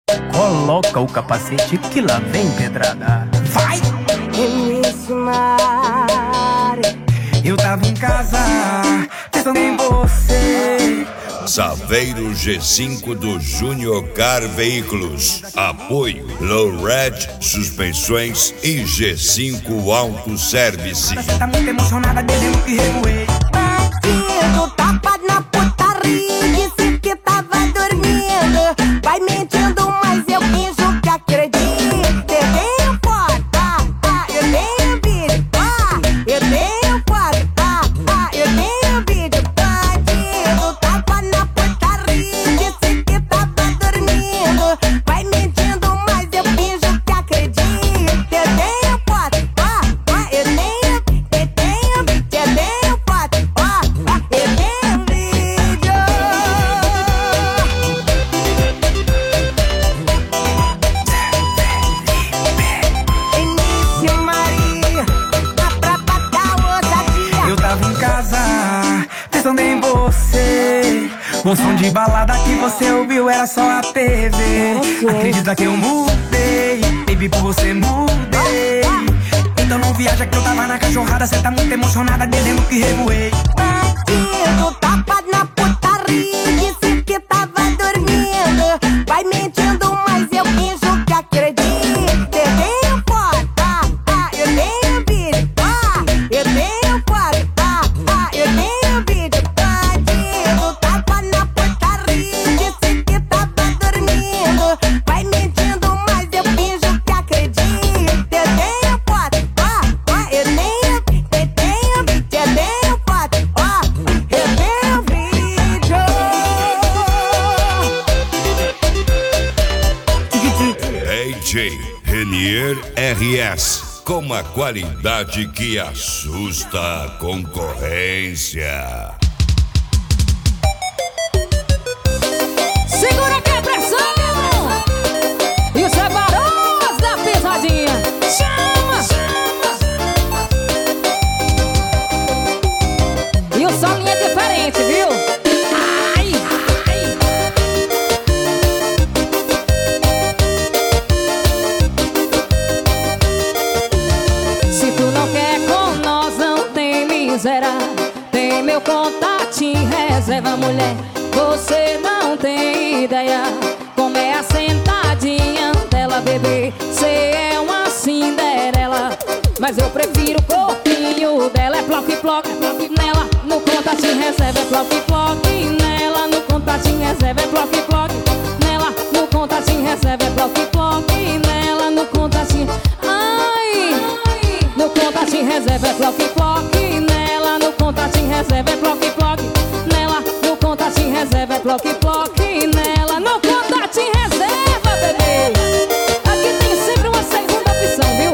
Coloca o capacete que lá vem pedrada. Vai! MC Mari, eu tava em casa, pensando em você. Saveiro G5 do Junior Car Veículos. Apoio Low-Red Suspensões e G5 Autoservice. Você tá muito emocionada, dizendo que revoei. bandido, tapa na putaria, disse que tava dormindo. Vai mentindo, mas eu finjo que acredito. Eu tenho foto, eu tenho vídeo, eu tenho foto, eu tenho vídeo. Bandido, tapa na putaria, disse que tava dormindo. Vai mentindo, mas eu finjo que acredito. Eu tenho foto, eu tenho foto, eu tenho vídeo. Início Maria, pra pagar ousadia. Eu tava em casa, pensando em você. O som de balada que você ouviu era só a TV. Acredita que eu mudei, baby, por você mudei. Então não viaja que eu tava na cachorrada. Cê tá muito emocionada, dizendo que revoei. Bandido, tapa na putaria, disse que tava dormindo. Vai mentindo, mas eu finjo que acredito. Eu tenho foto, eu tenho vídeo, eu tenho foto, eu tenho vídeo. Bandido, tapa na putaria, disse que tava dormindo. Vai mentindo, mas eu finjo que acredito. Eu tenho foto, eu tenho foto, eu tenho vídeo. AJ Renier RS, com a qualidade que assusta a concorrência. Segura aqui a pressão! Isso é Barões da Pisadinha! Chama! E o solinho é diferente, viu? Ai, ai. Se tu não quer com nós, não tem miséria. Tem meu contatinho, reserva, mulher. Você não tem ideia como é a sentadinha dela, bebê. Cê é uma Cinderela, mas eu prefiro o corpinho dela. É ploc, ploc, ploc nela. No contatinho, reserva, é ploc, ploc nela. No contatinho, reserva, é ploc, ploc nela. No contatinho, reserva, é ploc, ploc nela. No contatinho, ai, no contatinho, reserva, é ploc, ploc nela. No contatinho, reserva, é ploc, ploc nela. No contatinho, reserva, é ploc, ploc nela. No contatinho, reserva, bebê. Aqui tem sempre uma segunda opção, viu?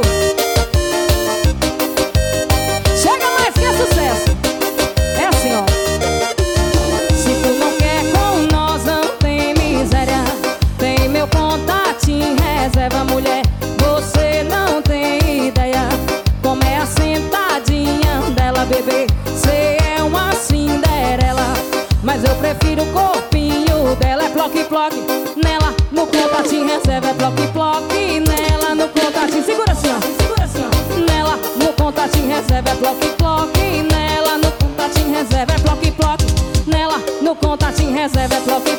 Chega mais que é sucesso. É assim, ó. Se tu não quer com nós, não tem miséria. Tem meu contatinho, reserva, mulher. Você não tem ideia como é a sentadinha dela, bebê. Cê é uma Cinderela, mas eu prefiro o corpinho dela. É ploc, ploc nela. No contatinho, reserva, é ploc, ploc nela. No contatinho, segura assim, ó. Segura assim, ó. Nela. No contatinho, reserva, é ploc, ploc nela. No contatinho, reserva, é ploc, ploc nela. No contatinho, reserva, é ploc,